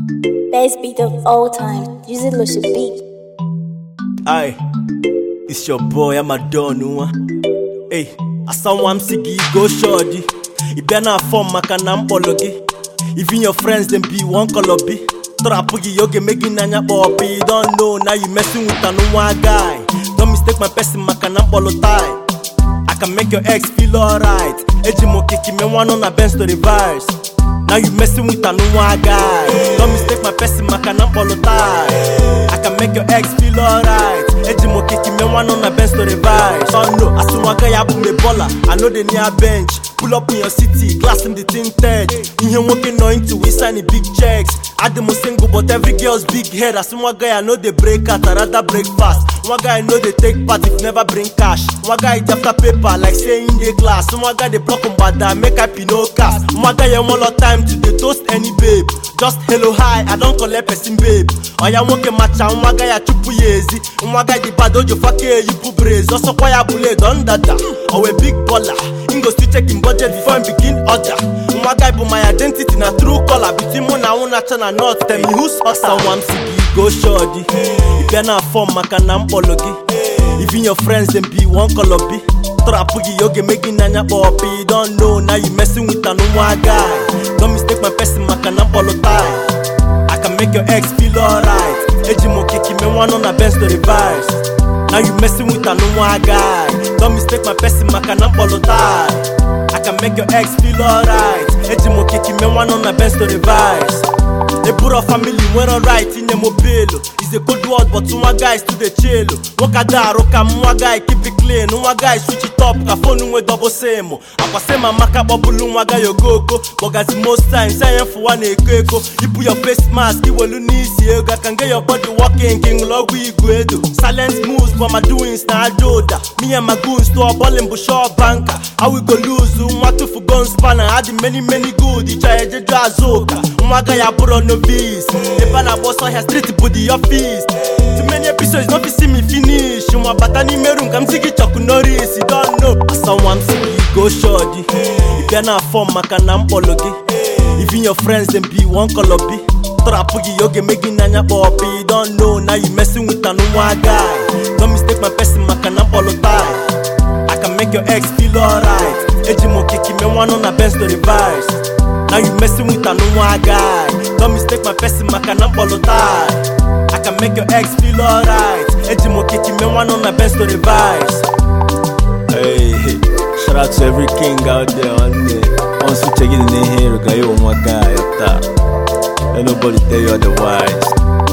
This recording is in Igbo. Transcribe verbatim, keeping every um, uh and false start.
Best beat of all time. Use it, Lucia beat. Aye, it's your boy, I'm a Donua. Hey, as someone sigi go shorty. It better not form makanam pologi. Even your friends them be one color be. Trapugi yoke making nanya poppy. Don't know now you messing with an one guy. Don't mistake my person makanam polo tie. I can make your ex feel alright. Ejimo kiki me one on a bench to reverse. Now you messing with an one guy. Don't mistake my person makanam polo tie. I can make your ex feel alright. Ejimo kiki me one on a bench to reverse. Oh no, as one guy I put me baller. I know they near bench. Pull up in your city, glass in the tinted. In here walking on into we sign big checks. I dem single, but every girl's big head. As one guy I know they break out, I rather break fast. One guy I know they take part if never bring cash. One guy it after paper like saying in the class. One guy they block on bad that make up no cast. One guy you want lot time to the toast any babe. Just hello hi, I don't collect person babe. Or ya walk a match and one guy I chupu yezi. One guy the bad ojo fake you put brace. Also kwaya bule done that. Or a big baller. Go still checking budget before I begin order. One guy put my identity in a true color. Between one and one and not tell me who's us. Someone sigi go shorty. If you're not form makanam pologi. Even your friends them be one color be. Trapugi yoge making nanya poppy. Don't know now you messing with an one guy. Don't mistake my person makanam polo tie. I can make your ex feel alright. Ejimo kiki me one on a bench to reverse. Now you messing with an one guy. Don't mistake my person, makanam polo tie. I can make your ex feel alright. Ejimo kiki me one on a bench to revise. They put our family we're alright in the mobile. It's a good word, but one guy still the chill. One guy rock one guy keep it clean. One guy switch it up, ka phone we double same. Apa sema maka bubble one guy yo go go. But most times I am for one ekeko. You put your face mask, you will need you can get your body walking, king log we go do. Silence moves, but my doings na joda. Me and my goons to a ball in bush or banker. How we go lose? What to for gun spanner? I had many many good. You try to jazoka. One guy I put on no beast. The banner boss on her street body office. Too many episodes don't see me finish. You want batani merum come see it choku notice. You don't know. As someone see go shorty. If you're not form makanam pologi. Even your friends them be one color be. Trapugi yoge making nanya poppy. Don't know now you messing with an one guy. Don't mistake my person makanam polo tie. I can make your ex feel alright. Ejimo kiki me one on a bench to reverse. Now you messing with an one guy. Don't mistake my person makanam polo tie. I can make your ex feel alright. Ejimo kiki me one on a bench to reverse. Hey, shout out to every king out there on me. Once you check it in here, you got one guy up top. Ain't nobody tell you otherwise.